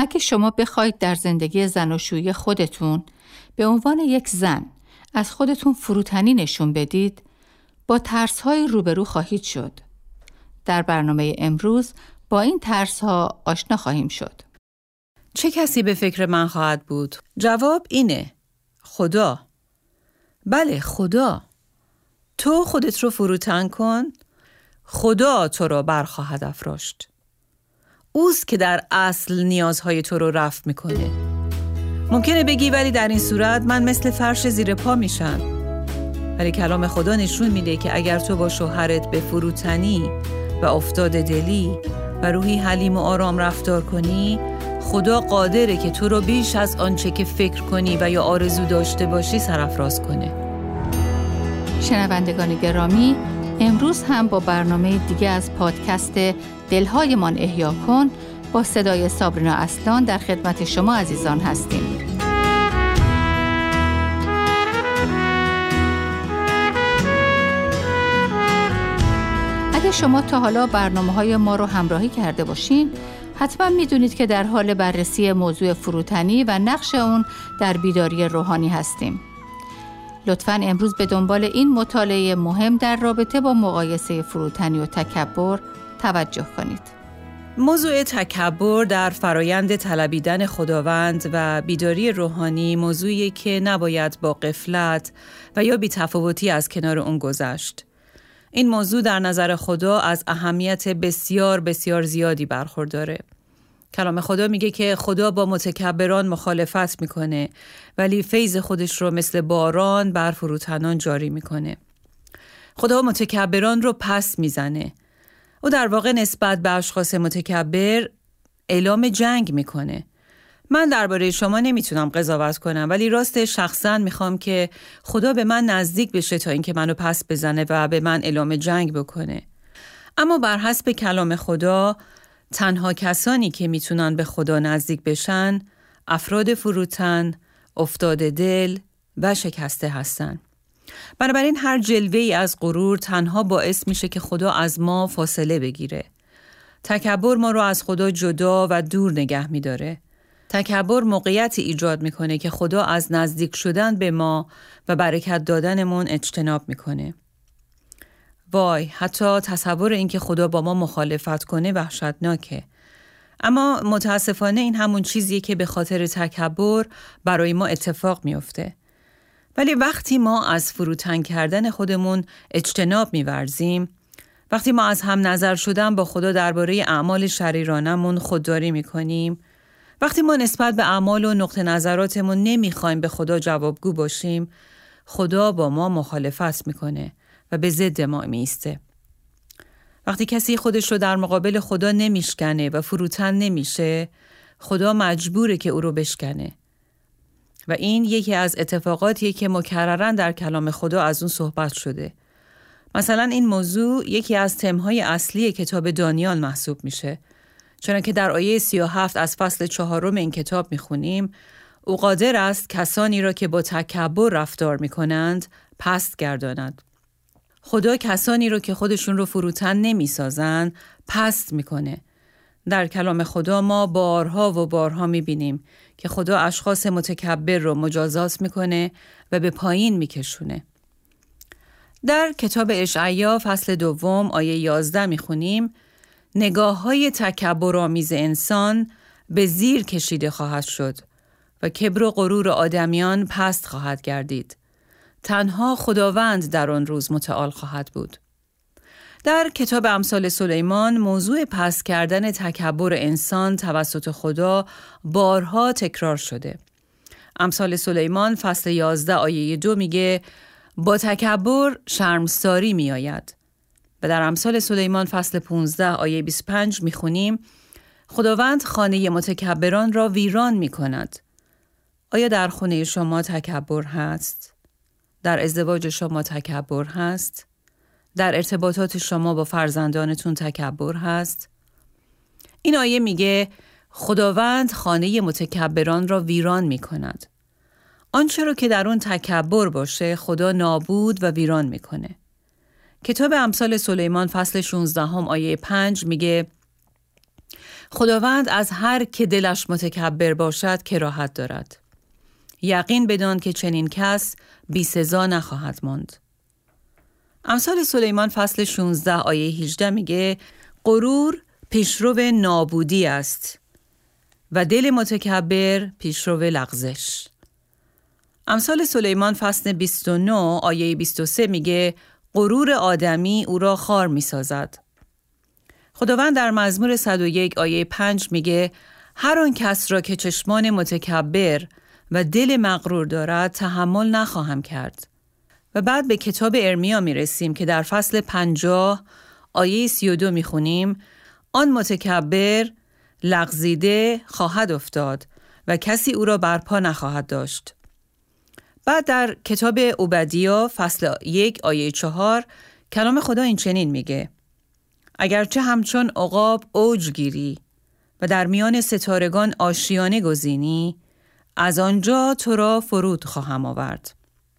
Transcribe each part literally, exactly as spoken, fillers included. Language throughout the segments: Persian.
اگه شما بخواید در زندگی زناشویی خودتون به عنوان یک زن از خودتون فروتنی نشون بدید، با ترس‌های روبرو خواهید شد. در برنامه امروز با این ترس‌ها آشنا خواهیم شد. چه کسی به فکر من خواهد بود؟ جواب اینه: خدا. بله، خدا. تو خودت رو فروتن کن، خدا تو رو برخواهد افراشت. اوست که در اصل نیازهای تو رو رفع میکنه. ممکنه بگی ولی در این صورت من مثل فرش زیر پا میشم. ولی کلام خدا نشون میده که اگر تو با شوهرت به فروتنی و افتاد دلی و روحی حلیم و آرام رفتار کنی، خدا قادره که تو رو بیش از آنچه که فکر کنی و یا آرزو داشته باشی سرافراز کنه. شنوندگان گرامی، امروز هم با برنامه دیگه از پادکست دلهایمان احیا کن با صدای سابرینا اصلان در خدمت شما عزیزان هستیم. اگه شما تا حالا برنامه‌های ما رو همراهی کرده باشین، حتما میدونید که در حال بررسی موضوع فروتنی و نقش اون در بیداری روحانی هستیم. لطفاً امروز به دنبال این مطالعه مهم در رابطه با مقایسه فروتنی و تکبر توجه کنید. موضوع تکبر در فرایند طلبیدن خداوند و بیداری روحانی موضوعی که نباید با غفلت و یا بی‌تفاوتی از کنار اون گذشت. این موضوع در نظر خدا از اهمیت بسیار بسیار زیادی برخورداره. کلام خدا میگه که خدا با متکبران مخالفت میکنه ولی فیض خودش رو مثل باران بر فروتنان جاری میکنه. خدا متکبران رو پس میزنه. او در واقع نسبت به اشخاص متکبر اعلام جنگ میکنه. من درباره شما نمیتونم قضاوت کنم، ولی راست شخصا میخوام که خدا به من نزدیک بشه تا اینکه منو پس بزنه و به من اعلام جنگ بکنه. اما بر حسب کلام خدا تنها کسانی که میتونن به خدا نزدیک بشن افراد فروتن، افتاده دل و شکسته هستن. بنابراین هر جلوه‌ای از غرور تنها باعث میشه که خدا از ما فاصله بگیره. تکبر ما رو از خدا جدا و دور نگه میداره. تکبر موقعیتی ایجاد میکنه که خدا از نزدیک شدن به ما و برکت دادنمون اجتناب میکنه. وای، حتی تصور این که خدا با ما مخالفت کنه وحشتناکه. اما متاسفانه این همون چیزیه که به خاطر تکبر برای ما اتفاق میفته. ولی وقتی ما از فروتن کردن خودمون اجتناب می‌ورزیم، وقتی ما از هم نظر شدن با خدا درباره اعمال شریرانمون خودداری می‌کنیم، وقتی ما نسبت به اعمال و نقطه نظراتمون نمی‌خوایم به خدا جوابگو باشیم، خدا با ما مخالفت می‌کنه و به ضد ما میسته. وقتی کسی خودش رو در مقابل خدا نمیشکنه و فروتن نمیشه، خدا مجبوره که او رو بشکنه. و این یکی از اتفاقاتیه که مکررن در کلام خدا از اون صحبت شده. مثلا این موضوع یکی از تمهای اصلی کتاب دانیال محسوب میشه. چون که در آیه سی و هفت از فصل چهارم این کتاب میخونیم: او قادر است کسانی را که با تکبر رفتار میکنند پست گرداند. خدا کسانی رو که خودشون رو فروتن نمیسازن پست میکنه. در کلام خدا ما بارها و بارها میبینیم که خدا اشخاص متکبر رو مجازات میکنه و به پایین میکشونه. در کتاب اشعیا فصل دوم آیه یازده میخونیم: نگاه های تکبرآمیز انسان به زیر کشیده خواهد شد و کبر و غرور آدمیان پست خواهد گردید. تنها خداوند در آن روز متعال خواهد بود. در کتاب امثال سلیمان موضوع پست کردن تکبر انسان توسط خدا بارها تکرار شده. امثال سلیمان فصل یازده آیه دو میگه: با تکبر شرمساری می آید. و در امثال سلیمان فصل پانزده آیه بیست و پنج میخونیم: خداوند خانه متکبران را ویران می کند. آیا در خانه شما تکبر هست؟ در ازدواج شما تکبر هست؟ در ارتباطات شما با فرزندانتون تکبر هست؟ این آیه میگه خداوند خانه متکبران را ویران می کند. آنچه رو که در اون تکبر باشه خدا نابود و ویران میکنه. کتاب امثال سلیمان فصل شانزده آیه پنج میگه: خداوند از هر که دلش متکبر باشد کراهت دارد. یقین بدان که چنین کس بی سزا نخواهد ماند. امثال سلیمان فصل شانزده آیه هجده میگه غرور پیشرو نابودی است و دل متکبر پیشرو لغزش. امثال سلیمان فصل بیست و نه آیه بیست و سه میگه غرور آدمی او را خار میسازد. خداوند در مزمور صد و یک آیه پنج میگه هر آن کس را که چشمان متکبر و دل مغرور دارد تحمل نخواهم کرد. و بعد به کتاب ارمیا میرسیم که در فصل پنجاه آیه سی و دو میخونیم آن متکبر لغزیده خواهد افتاد و کسی او را برپا نخواهد داشت. بعد در کتاب عبدیا فصل یک آیه چهار کلام خدا این چنین میگه اگرچه همچون عقاب اوج گیری و در میان ستارگان آشیانه گزینی از آنجا تو را فرود خواهم آورد.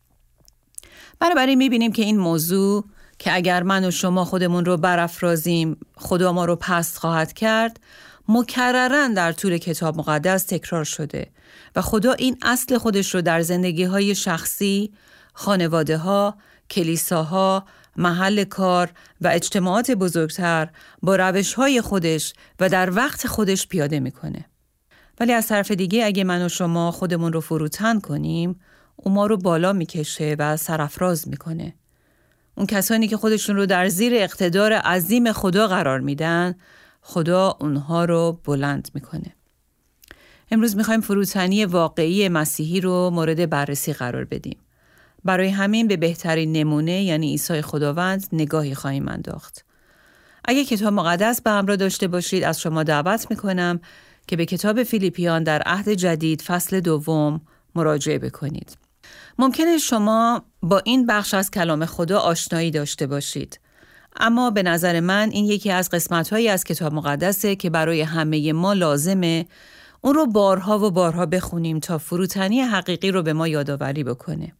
بنابراین میبینیم که این موضوع که اگر من و شما خودمون رو برافرازیم خدا ما رو پست خواهد کرد مکرراً در طول کتاب مقدس تکرار شده و خدا این اصل خودش رو در زندگی‌های شخصی، خانواده‌ها، کلیساها، محل کار و اجتماعات بزرگتر با روش‌های خودش و در وقت خودش پیاده میکنه. ولی از طرف دیگه اگه من و شما خودمون رو فروتن کنیم اون ما رو بالا میکشه و سرافراز میکنه. اون کسانی که خودشون رو در زیر اقتدار عظیم خدا قرار میدن خدا اونها رو بلند میکنه. امروز میخوایم فروتنی واقعی مسیحی رو مورد بررسی قرار بدیم. برای همین به بهترین نمونه یعنی عیسی خداوند نگاهی خواهیم انداخت. اگه کتاب مقدس به همراه داشته باشید از شما دعوت میکنم که به کتاب فیلیپیان در عهد جدید فصل دوم مراجعه بکنید. ممکنه شما با این بخش از کلام خدا آشنایی داشته باشید. اما به نظر من این یکی از قسمت‌هایی از کتاب مقدسه که برای همه ما لازمه اون رو بارها و بارها بخونیم تا فروتنی حقیقی رو به ما یادآوری بکنه.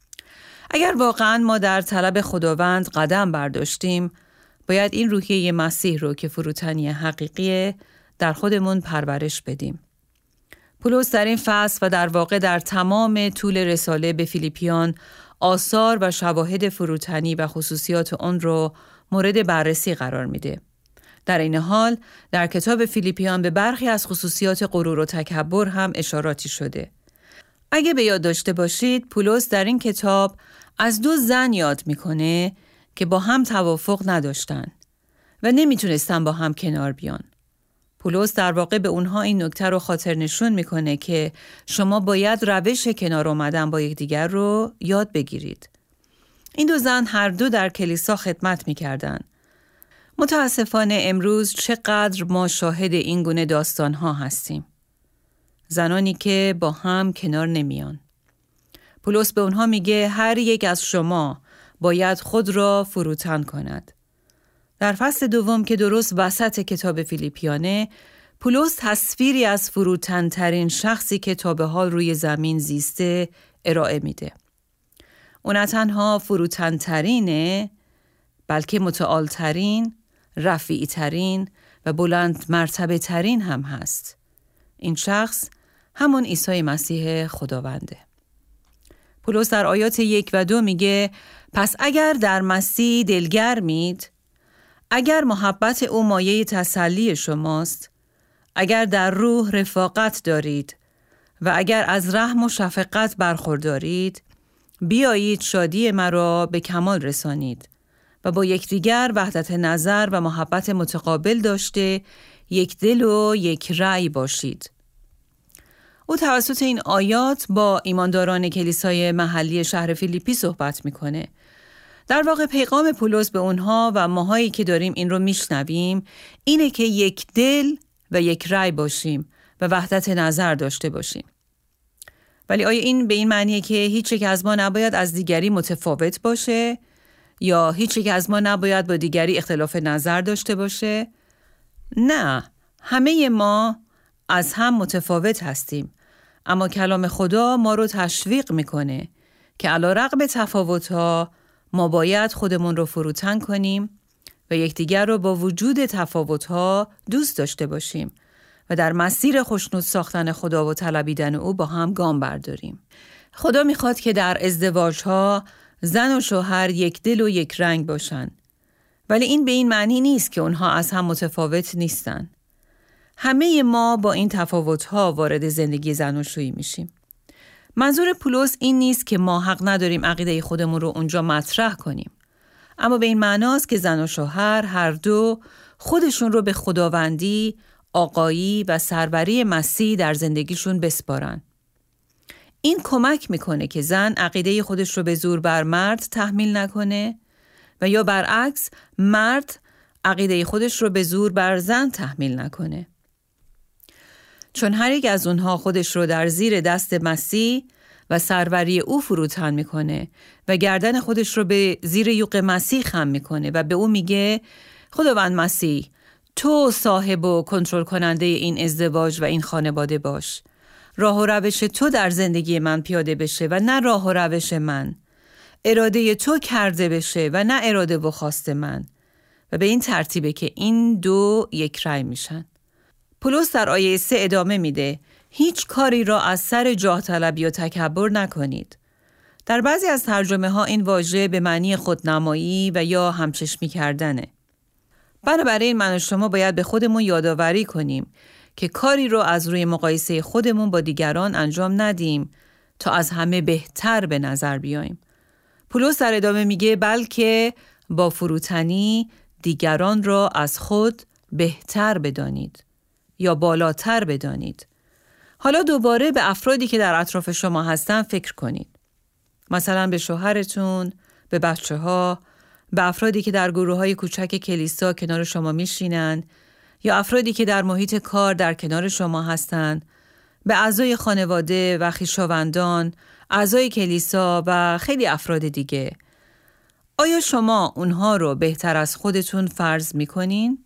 اگر واقعاً ما در طلب خداوند قدم برداشتیم، باید این روحیه مسیح رو که فروتنی حقیقیه در خودمون پرورش بدیم. پولس در این فصل و در واقع در تمام طول رساله به فیلیپیان آثار و شواهد فروتنی و خصوصیات اون رو مورد بررسی قرار میده. در این حال در کتاب فیلیپیان به برخی از خصوصیات غرور و تکبر هم اشاراتی شده. اگه به یاد داشته باشید پولس در این کتاب از دو زن یاد میکنه که با هم توافق نداشتن و نمیتونستن با هم کنار بیان. پولس در واقع به اونها این نکته رو خاطر نشون میکنه که شما باید روش کنار اومدن با یکدیگر رو یاد بگیرید. این دو زن هر دو در کلیسا خدمت میکردن. متاسفانه امروز چقدر ما شاهد این گونه داستانها هستیم. زنانی که با هم کنار نمیان. پولس به اونها میگه هر یک از شما باید خود را فروتن کند. در فصل دوم که درست وسط کتاب فیلیپیانه، پولس تصویری از فروتن ترین شخصی که تا به حال روی زمین زیسته ارائه میده. اون نه تنها فروتن ترینه، بلکه متعال ترین، رفیع ترین و بلند مرتبه ترین هم هست. این شخص همون عیسی مسیح خداونده. پولس در آیات یک و دو میگه پس اگر در مسیح دلگرمید، اگر محبت او مایه تسلی شماست، اگر در روح رفاقت دارید و اگر از رحم و شفقت برخوردارید، بیایید شادی مرا به کمال رسانید و با یکدیگر وحدت نظر و محبت متقابل داشته یک دل و یک رأی باشید. او توسط این آیات با ایمانداران کلیسای محلی شهر فیلیپی صحبت میکنه. در واقع پیغام پولس به اونها و ماهایی که داریم این رو میشنویم اینه که یک دل و یک رأی باشیم و وحدت نظر داشته باشیم. ولی آیا این به این معنیه که هیچ یک از ما نباید از دیگری متفاوت باشه یا هیچ یک از ما نباید با دیگری اختلاف نظر داشته باشه؟ نه، همه ما از هم متفاوت هستیم، اما کلام خدا ما رو تشویق میکنه که علی رغم تفاوت‌ها ما باید خودمون رو فروتن کنیم و یکدیگر را با وجود تفاوت‌ها دوست داشته باشیم و در مسیر خوشنود ساختن خدا و طلبیدن او با هم گام برداریم. خدا میخواد که در ازدواج‌ها زن و شوهر یک دل و یک رنگ باشن. ولی این به این معنی نیست که اونها از هم متفاوت نیستن. همه ما با این تفاوت‌ها وارد زندگی زناشویی میشیم. منظور پولس این نیست که ما حق نداریم عقیده خودمون رو اونجا مطرح کنیم. اما به این معناست که زن و شوهر هر دو خودشون رو به خداوندی، آقایی و سروری مسیح در زندگیشون بسپارن. این کمک میکنه که زن عقیده خودش رو به زور بر مرد تحمیل نکنه و یا برعکس مرد عقیده خودش رو به زور بر زن تحمیل نکنه. چون هر یک از اونها خودش رو در زیر دست مسیح و سروری او فروتن میکنه و گردن خودش رو به زیر یوغ مسیح خم میکنه و به او میگه خداوند مسیح، تو صاحب و کنترل کننده این ازدواج و این خانواده باش. راه و روش تو در زندگی من پیاده بشه و نه راه و روش من. اراده تو کرده بشه و نه اراده و خواست من. و به این ترتیبه که این دو یک رأی میشن. پولس در آیه سه ادامه میده هیچ کاری را از سر جاه طلبی و تکبر نکنید. در بعضی از ترجمه ها این واژه به معنی خودنمایی و یا همچشمی کردنه. بنابراین من و شما باید به خودمون یادآوری کنیم که کاری رو از روی مقایسه خودمون با دیگران انجام ندیم تا از همه بهتر به نظر بیاییم. پولس در ادامه میگه بلکه با فروتنی دیگران را از خود بهتر بدانید یا بالاتر بدانید. حالا دوباره به افرادی که در اطراف شما هستن فکر کنید. مثلا به شوهرتون، به بچه ها، به افرادی که در گروه های کوچک کلیسا کنار شما میشینن یا افرادی که در محیط کار در کنار شما هستن، به اعضای خانواده و خویشاوندان، اعضای کلیسا و خیلی افراد دیگه. آیا شما اونها رو بهتر از خودتون فرض میکنین؟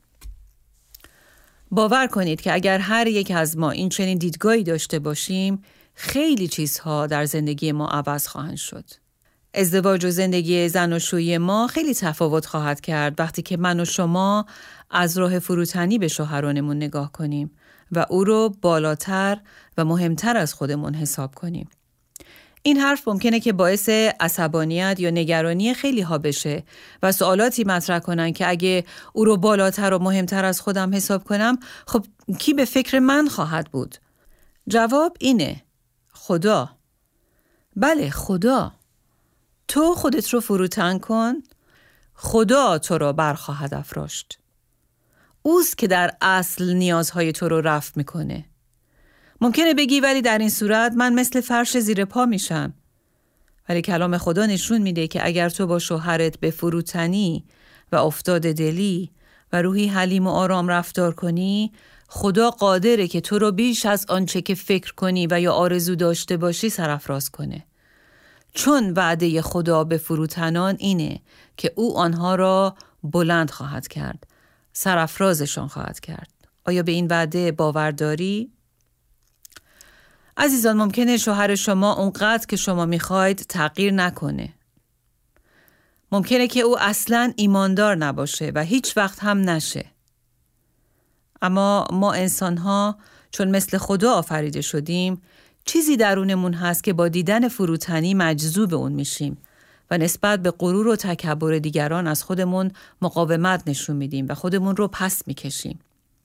باور کنید که اگر هر یک از ما این چنین دیدگاهی داشته باشیم، خیلی چیزها در زندگی ما عوض خواهند شد. ازدواج و زندگی زناشویی ما خیلی تفاوت خواهد کرد وقتی که من و شما از راه فروتنی به شوهرانمون نگاه کنیم و او رو بالاتر و مهمتر از خودمون حساب کنیم. این حرف ممکنه که باعث عصبانیت یا نگرانی خیلی ها بشه و سوالاتی مطرح کنن که اگه او رو بالاتر و مهمتر از خودم حساب کنم، خب کی به فکر من خواهد بود؟ جواب اینه: خدا. بله، خدا. تو خودت رو فروتن کن، خدا تو رو برخواهد افراشت. اوست که در اصل نیازهای تو رو رفع میکنه. ممکنه بگی ولی در این صورت من مثل فرش زیر پا میشم. ولی کلام خدا نشون میده که اگر تو با شوهرت به فروتنی و افتاد دلی و روحی حلیم و آرام رفتار کنی، خدا قادره که تو رو بیش از آنچه که فکر کنی و یا آرزو داشته باشی سرافراز کنه. چون وعده خدا به فروتنان اینه که او آنها را بلند خواهد کرد، سرافرازشان خواهد کرد. آیا به این وعده باور داری؟ عزیزان، ممکنه شوهر شما اونقدر که شما میخواید تغییر نکنه. ممکنه که او اصلاً ایماندار نباشه و هیچ وقت هم نشه. اما ما انسان‌ها چون مثل خدا آفریده شدیم، چیزی درونمون هست که با دیدن فروتنی مجذوب اون میشیم و نسبت به غرور و تکبر دیگران از خودمون مقاومت نشون میدیم و خودمون رو پس میکشیم.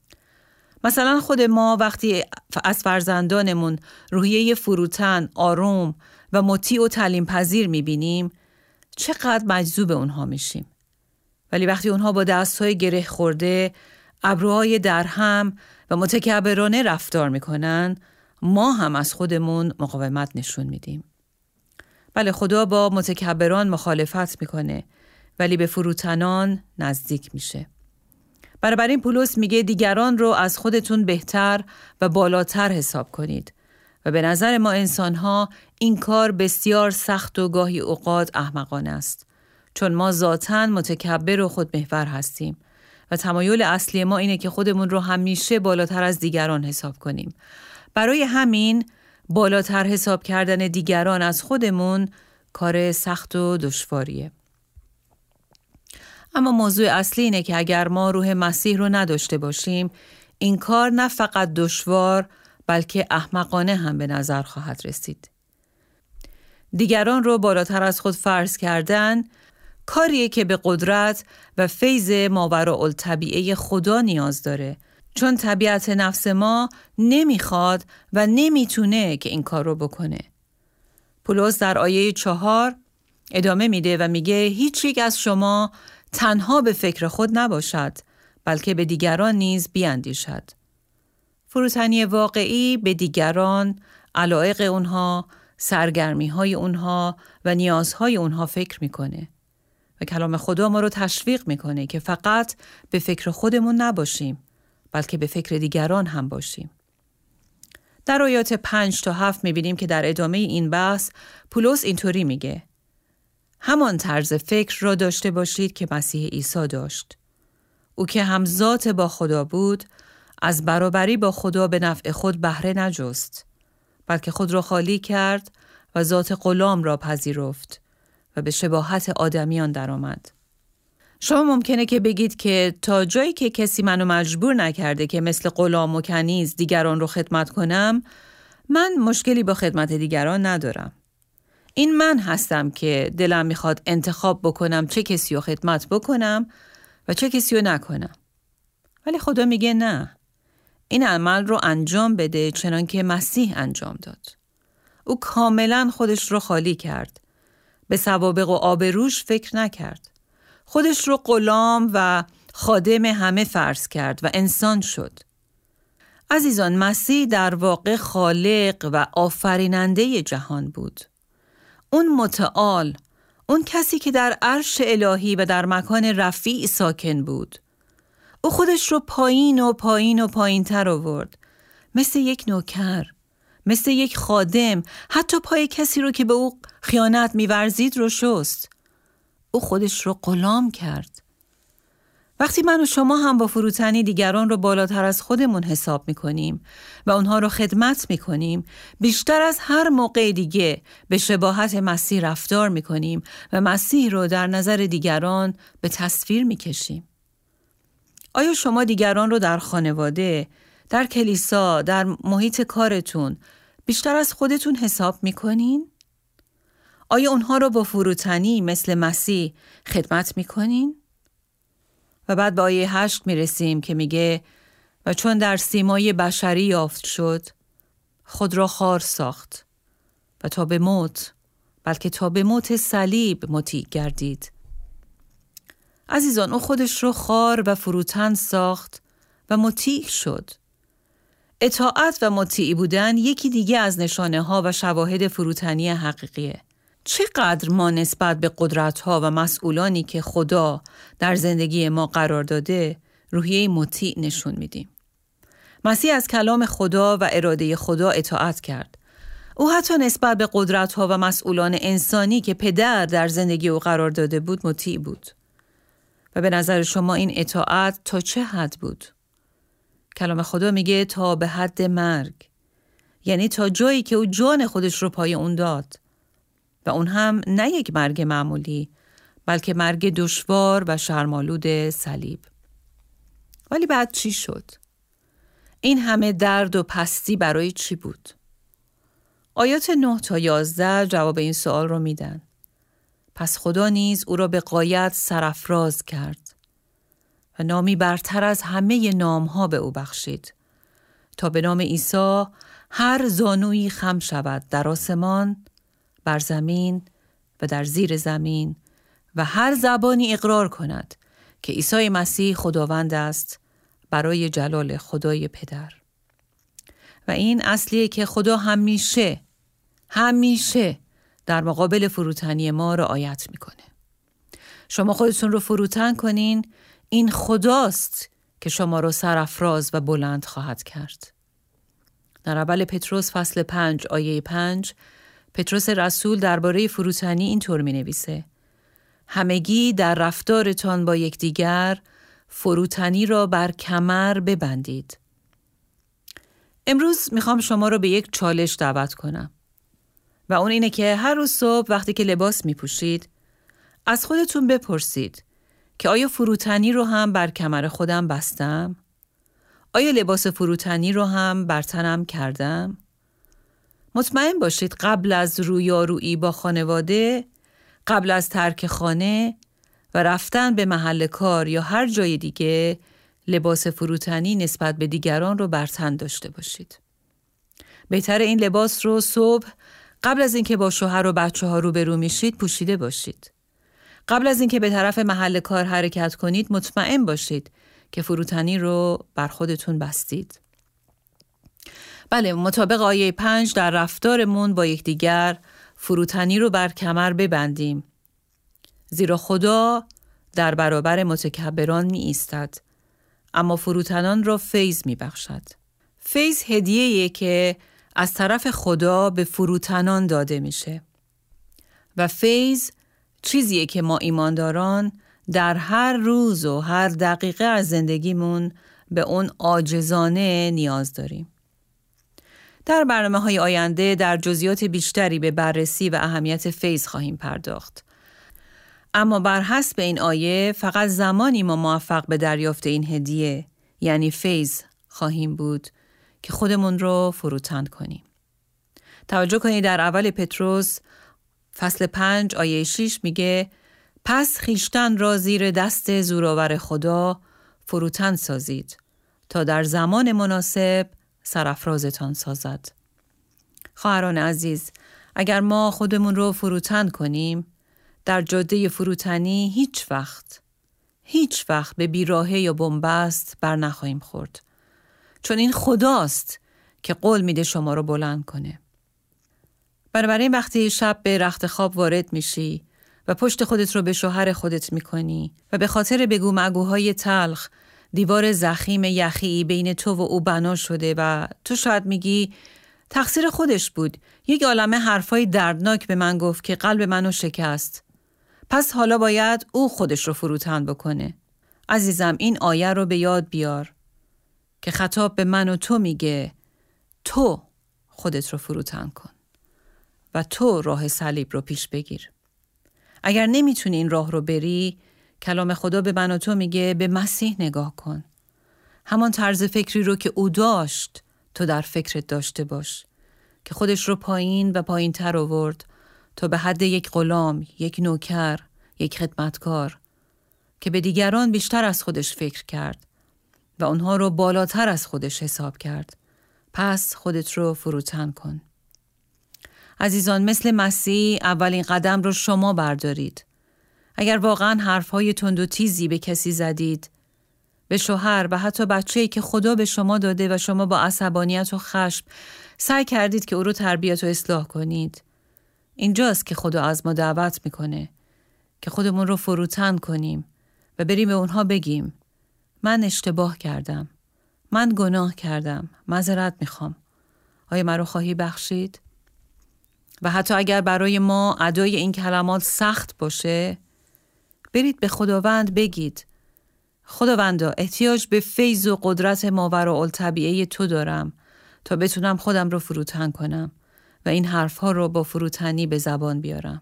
مثلا خود ما وقتی از فرزندانمون روحیه فروتن، آروم و مطیع و تعلیم پذیر میبینیم، چقدر مجذوب اونها میشیم. ولی وقتی اونها با دستهای گره خورده، ابروهای درهم و متکبرانه رفتار میکنن، ما هم از خودمون مقاومت نشون میدیم. بله، خدا با متکبران مخالفت میکنه ولی به فروتنان نزدیک میشه. بنابراین پولس میگه دیگران رو از خودتون بهتر و بالاتر حساب کنید و به نظر ما انسان‌ها این کار بسیار سخت و گاهی اوقات احمقانه است، چون ما ذاتاً متکبر و خودمحور هستیم و تمایل اصلی ما اینه که خودمون رو همیشه بالاتر از دیگران حساب کنیم. برای همین بالاتر حساب کردن دیگران از خودمون کار سخت و دشواریه. اما موضوع اصلی اینه که اگر ما روح مسیح رو نداشته باشیم، این کار نه فقط دشوار بلکه احمقانه هم به نظر خواهد رسید. دیگران رو بالاتر از خود فرض کردن کاریه که به قدرت و فیض ماوراءالطبیعه خدا نیاز داره، چون طبیعت نفس ما نمیخواد و نمیتونه که این کار رو بکنه. پولس در آیه چهار ادامه میده و میگه هیچ یک از شما تنها به فکر خود نباشد، بلکه به دیگران نیز بیاندیشد. فروتنی واقعی به دیگران، علایق اونها، سرگرمی های اونها و نیازهای اونها فکر میکنه. و کلام خدا ما رو تشویق میکنه که فقط به فکر خودمون نباشیم، بلکه به فکر دیگران هم باشیم. در آیات پنج تا هفت میبینیم که در ادامه این بحث پولس اینطوری میگه: همان طرز فکر را داشته باشید که مسیح عیسی داشت. او که هم ذات با خدا بود، از برابری با خدا به نفع خود بهره نجست، بلکه خود را خالی کرد و ذات غلام را پذیرفت و به شباهت آدمیان درآمد. شما ممکنه که بگید که تا جایی که کسی منو مجبور نکرده که مثل غلام و کنیز دیگران رو خدمت کنم، من مشکلی با خدمت دیگران ندارم. این من هستم که دلم میخواد انتخاب بکنم چه کسی رو خدمت بکنم و چه کسی رو نکنم. ولی خدا میگه نه، این عمل رو انجام بده چنان که مسیح انجام داد. او کاملا خودش رو خالی کرد. به سوابق و آبروش فکر نکرد. خودش رو غلام و خادم همه فرض کرد و انسان شد. عزیزان، مسیح در واقع خالق و آفریننده جهان بود. اون متعال، اون کسی که در عرش الهی و در مکان رفیع ساکن بود. او خودش رو پایین و پایین و پایین تر آورد، مثل یک نوکر، مثل یک خادم، حتی پای کسی رو که به او خیانت می‌ورزید رو شست. او خودش رو غلام کرد. وقتی من و شما هم با فروتنی دیگران رو بالاتر از خودمون حساب میکنیم و اونها رو خدمت میکنیم، بیشتر از هر موقع دیگه به شباهت مسیح رفتار میکنیم و مسیح رو در نظر دیگران به تصویر میکشیم. آیا شما دیگران رو در خانواده، در کلیسا، در محیط کارتون بیشتر از خودتون حساب میکنین؟ آیا اونها رو با فروتنی مثل مسیح خدمت میکنین؟ و بعد به آیه هشت میرسیم که میگه و چون در سیمای بشری یافت شد، خود را خوار ساخت و تا به موت، بلکه تا به موت صلیب مطیع گردید. عزیزان، او خودش رو خوار و فروتن ساخت و مطیع شد. اطاعت و مطیع بودن یکی دیگه از نشانه ها و شواهد فروتنی حقیقیه. چقدر ما نسبت به قدرت‌ها و مسئولانی که خدا در زندگی ما قرار داده روحیه مطیع نشون میدیم. مسیح از کلام خدا و اراده خدا اطاعت کرد. او حتی نسبت به قدرت‌ها و مسئولان انسانی که پدر در زندگی او قرار داده بود مطیع بود. و به نظر شما این اطاعت تا چه حد بود؟ کلام خدا میگه تا به حد مرگ. یعنی تا جایی که او جان خودش رو پای اون داد. و اون هم نه یک مرگ معمولی، بلکه مرگ دشوار و شرم‌آلود صلیب. ولی بعد چی شد؟ این همه درد و پستی برای چی بود؟ آیات نه تا یازده جواب این سوال رو میدن. پس خدا نیز او را به غایت سرافراز کرد و نامی برتر از همه نام‌ها به او بخشید، تا به نام عیسی هر زانویی خم شود در آسمان، بر زمین و در زیر زمین و هر زبانی اقرار کند که عیسی مسیح خداوند است برای جلال خدای پدر. و این اصلیه که خدا همیشه همیشه در مقابل فروتنی ما رعایت میکنه. شما خودتون رو فروتن کنین، این خداست که شما رو سرافراز و بلند خواهد کرد. در اول پتروس فصل پنج آیه پنج پتروس رسول درباره فروتنی اینطور می نویسه: همگی در رفتارتان با یکدیگر فروتنی را بر کمر ببندید. امروز میخوام شما رو به یک چالش دعوت کنم و اون اینه که هر روز صبح وقتی که لباس می پوشید از خودتون بپرسید که آیا فروتنی رو هم بر کمر خودم بستم؟ آیا لباس فروتنی رو هم بر تنم کردم؟ مطمئن باشید قبل از رویارویی با خانواده، قبل از ترک خانه و رفتن به محل کار یا هر جای دیگه، لباس فروتنی نسبت به دیگران رو بر تن داشته باشید. بهتره این لباس رو صبح قبل از اینکه با شوهر و بچه ها روبرو میشید پوشیده باشید. قبل از اینکه به طرف محل کار حرکت کنید مطمئن باشید که فروتنی رو بر خودتون بستید. بله، مطابق آیه پنج در رفتارمون با یکدیگر فروتنی رو بر کمر ببندیم. زیرا خدا در برابر متکبران می ایستد، اما فروتنان را فیض می بخشد. فیض هدیه‌ایه که از طرف خدا به فروتنان داده میشه. و فیض چیزیه که ما ایمانداران در هر روز و هر دقیقه از زندگیمون به اون عاجزانه نیاز داریم. در برنامه‌های آینده در جزئیات بیشتری به بررسی و اهمیت فیض خواهیم پرداخت. اما بر حسب این آیه فقط زمانی ما موفق به دریافت این هدیه، یعنی فیض، خواهیم بود که خودمون رو فروتن کنیم. توجه کنید در اول پتروس فصل پنج آیه شش میگه پس خیشتن را زیر دست زورآور خدا فروتن سازید تا در زمان مناسب سرافرازتان سازد. خواهران عزیز، اگر ما خودمون رو فروتن کنیم، در جاده فروتنی هیچ وقت هیچ وقت به بیراهه یا بنبست بر نخواهیم خورد، چون این خداست که قول میده شما رو بلند کنه. بنابراین وقتی شب به رخت خواب وارد میشی و پشت خودت رو به شوهر خودت میکنی و به خاطر بگو مگوهای تلخ دیوار زخیم یخی بین تو و او بنا شده و تو شاید میگی تقصیر خودش بود، یک عالمه حرفای دردناک به من گفت که قلب منو شکست، پس حالا باید او خودش رو فروتن بکنه. عزیزم، این آیه رو به یاد بیار که خطاب به من و تو میگه تو خودت رو فروتن کن و تو راه صلیب رو پیش بگیر. اگر نمیتونی این راه رو بری، کلام خدا به من و تو میگه به مسیح نگاه کن. همان طرز فکری رو که او داشت تو در فکرت داشته باش، که خودش رو پایین و پایین تر آورد تا به حد یک غلام، یک نوکر، یک خدمتکار، که به دیگران بیشتر از خودش فکر کرد و اونها رو بالاتر از خودش حساب کرد. پس خودت رو فروتن کن. عزیزان، مثل مسیح اولین قدم رو شما بردارید. اگر واقعا حرفهای تند و تیزی به کسی زدید، به شوهر و حتی بچه‌ای که خدا به شما داده و شما با عصبانیت و خشم سعی کردید که او رو تربیت و اصلاح کنید، اینجاست که خدا از ما دعوت میکنه که خودمون رو فروتن کنیم و بریم به اونها بگیم من اشتباه کردم، من گناه کردم، معذرت میخوام، آیا من رو خواهی بخشید؟ و حتی اگر برای ما ادای این کلمات سخت باشه، برید به خداوند بگید خداوندا، احتیاج به فیض و قدرت ماوراءالطبیعه تو دارم تا بتونم خودم رو فروتن کنم و این حرفها رو با فروتنی به زبان بیارم.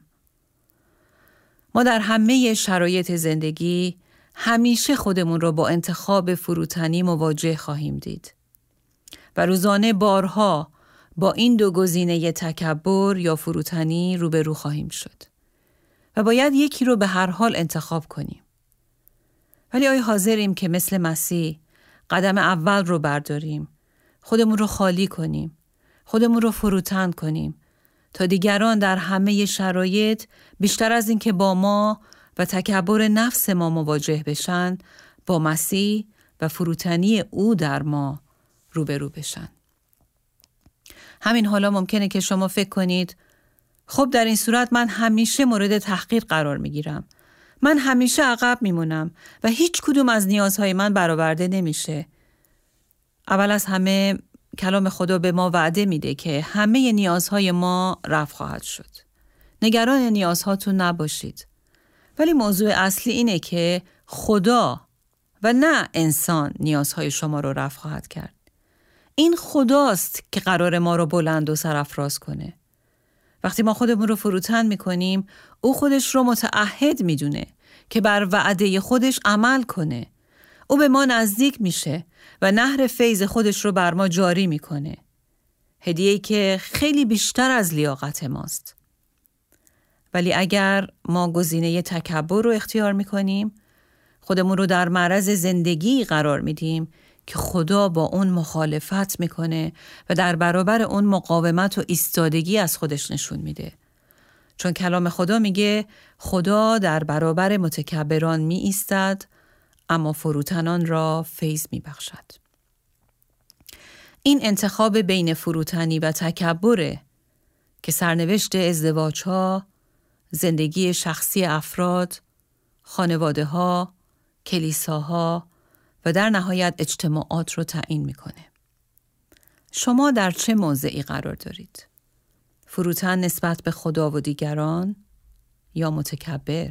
ما در همه شرایط زندگی همیشه خودمون رو با انتخاب فروتنی مواجه خواهیم دید و روزانه بارها با این دو گزینه تکبر یا فروتنی روبرو خواهیم شد و باید یکی رو به هر حال انتخاب کنیم. ولی آیا حاضریم که مثل مسیح قدم اول رو برداریم، خودمون رو خالی کنیم، خودمون رو فروتن کنیم تا دیگران در همه شرایط بیشتر از این که با ما و تکبر نفس ما مواجه بشن، با مسیح و فروتنی او در ما روبرو بشن؟ همین حالا ممکنه که شما فکر کنید خب در این صورت من همیشه مورد تحقیر قرار میگیرم، من همیشه عقب میمونم و هیچ کدوم از نیازهای من برآورده نمیشه. اول از همه کلام خدا به ما وعده میده که همه نیازهای ما رفع خواهد شد. نگران نیازهاتون نباشید. ولی موضوع اصلی اینه که خدا و نه انسان نیازهای شما رو رفع خواهد کرد. این خداست که قرار ما رو بلند و سرافراز کنه. وقتی ما خودمون رو فروتن میکنیم، او خودش رو متعهد میدونه که بر وعده خودش عمل کنه. او به ما نزدیک میشه و نهر فیض خودش رو بر ما جاری میکنه. هدیه‌ای که خیلی بیشتر از لیاقت ماست. ولی اگر ما گزینه تکبر رو اختیار میکنیم، خودمون رو در معرض زندگی قرار میدیم که خدا با اون مخالفت میکنه و در برابر اون مقاومت و ایستادگی از خودش نشون میده. چون کلام خدا میگه خدا در برابر متکبران می ایستد اما فروتنان را فیض می بخشد. این انتخاب بین فروتنی و تکبره که سرنوشت ازدواج‌ها، زندگی شخصی افراد، خانواده‌ها، کلیساها و در نهایت اجتماعات رو تعیین میکنه. شما در چه موضعی قرار دارید؟ فروتن نسبت به خدا و دیگران یا متکبر؟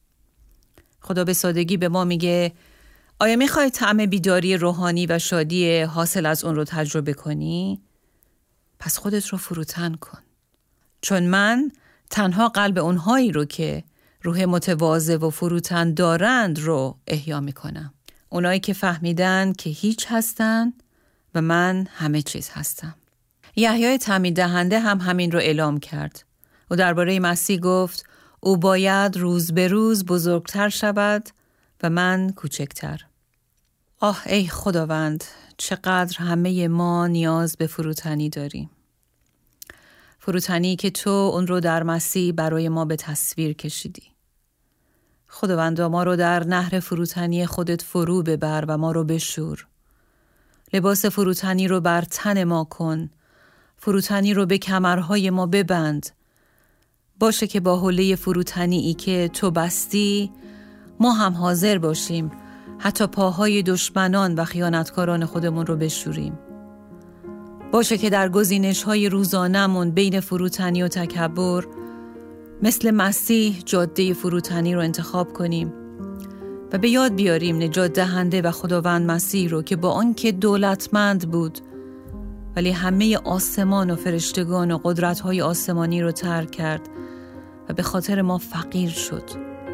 خدا به سادگی به ما میگه آیا میخوای طعم بیداری روحانی و شادی حاصل از اون رو تجربه کنی؟ پس خودت رو فروتن کن. چون من تنها قلب اونهایی رو که روح متواضع و فروتن دارند رو احیا میکنم. اونایی که فهمیدن که هیچ هستن و من همه چیز هستم. یحیای تعمید دهنده هم همین رو اعلام کرد. او درباره مسیح گفت او باید روز به روز بزرگتر شود و من کوچکتر. آه ای خداوند، چقدر همه ما نیاز به فروتنی داریم. فروتنی که تو اون رو در مسیح برای ما به تصویر کشیدی. خداوند ما رو در نهر فروتنی خودت فرو ببر و ما رو بشور. لباس فروتنی رو بر تن ما کن. فروتنی رو به کمرهای ما ببند. باشه که با حوله فروتنی ای که تو بستی ما هم حاضر باشیم حتی پاهای دشمنان و خیانتکاران خودمون رو بشوریم. باشه که در گزینش‌های روزانمون بین فروتنی و تکبر مثل مسیح جاده فروتنی رو انتخاب کنیم و به یاد بیاریم نجات دهنده و خداوند مسیح رو که با آنکه دولتمند بود ولی همه آسمان و فرشتگان و قدرت‌های آسمانی رو ترک کرد و به خاطر ما فقیر شد.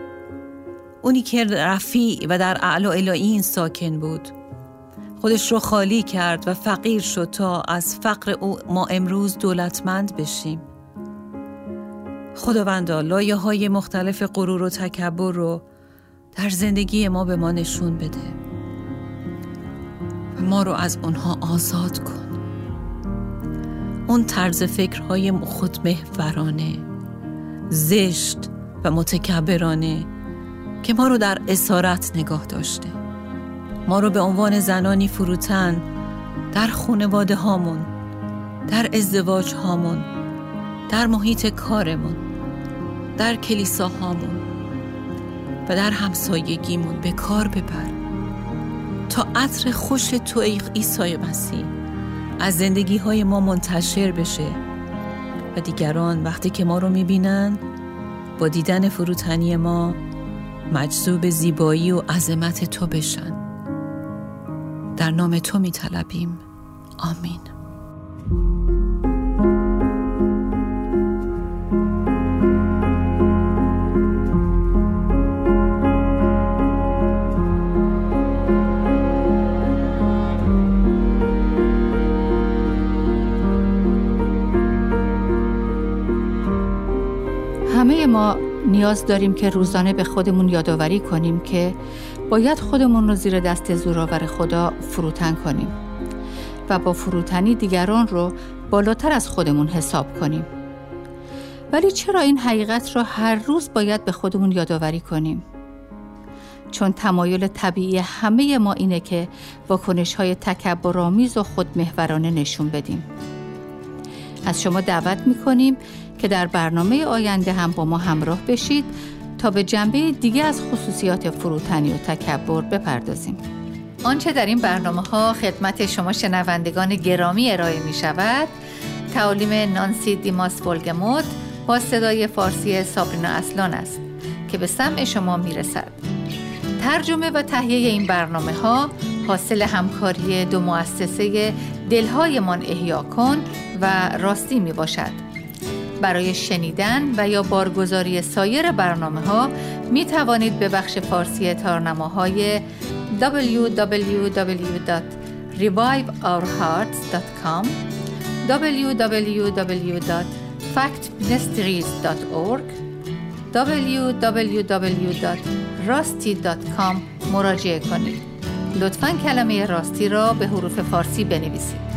اونی که رفیع و در اعلی الهیین ساکن بود خودش رو خالی کرد و فقیر شد تا از فقر او ما امروز دولتمند بشیم. خداوندا لایه های مختلف غرور و تکبر رو در زندگی ما به ما نشون بده و ما رو از اونها آزاد کن. اون طرز فکرهای خودمحورانه، زشت و متکبرانه که ما رو در اسارت نگاه داشته، ما رو به عنوان زنانی فروتن در خانواده هامون، در ازدواج هامون، در محیط کارمون، در کلیسا هامون و در همسایگیمون به کار ببر تا عطر خوش تو ای عیسی مسیح از زندگی های ما منتشر بشه و دیگران وقتی که ما رو میبینن با دیدن فروتنی ما مجذوب زیبایی و عظمت تو بشن. در نام تو میطلبیم. آمین. همه ما نیاز داریم که روزانه به خودمون یادآوری کنیم که باید خودمون رو زیر دست زورآور خدا فروتن کنیم و با فروتنی دیگران رو بالاتر از خودمون حساب کنیم. ولی چرا این حقیقت رو هر روز باید به خودمون یادآوری کنیم؟ چون تمایل طبیعی همه ما اینه که واکنش‌های تکبرآمیز و خودمحورانه نشون بدیم. از شما دعوت می‌کنیم که در برنامه آینده هم با ما همراه بشید تا به جنبه دیگه از خصوصیات فروتنی و تکبر بپردازیم. آنچه در این برنامه‌ها خدمت شما شنوندگان گرامی ارائه می‌شود، تعالیم نانسی دیماس ولگموت با صدای فارسی سابرینا اصلان است که به سمع شما میرسد. ترجمه و تهیه این برنامه‌ها حاصل همکاری دو مؤسسه دلهایمان احیا کن و راستی می باشد. برای شنیدن و یا بارگزاری سایر برنامه ها می توانید به بخش فارسی تارنماهای دبلیو دبلیو دبلیو دات ریوایو اور هارتس دات کام، دبلیو دبلیو دبلیو دات فکت مینستریز دات اورگ، دبلیو دبلیو دبلیو دات راستی دات کام مراجعه کنید. لطفاً کلمه راستی را به حروف فارسی بنویسید.